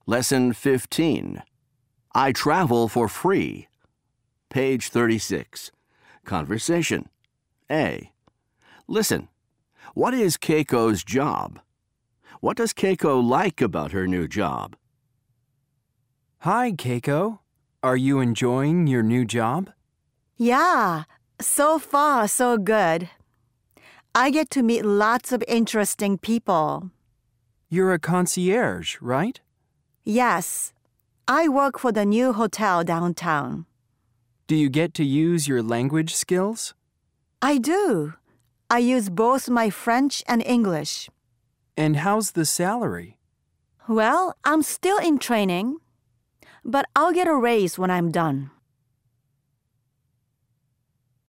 Lesson 15. I travel for free. Page 36. Conversation. A. Listen. What is Keiko's job? What does Keiko like about her new job? Hi, Keiko. Are you enjoying your new job? Yeah, so far so good. I get to meet lots of interesting people. You're a concierge, right? Yes, I work for the new hotel downtown. Do you get to use your language skills? I do. I use both my French and English. And how's the salary? Well, I'm still in training, but I'll get a raise when I'm done.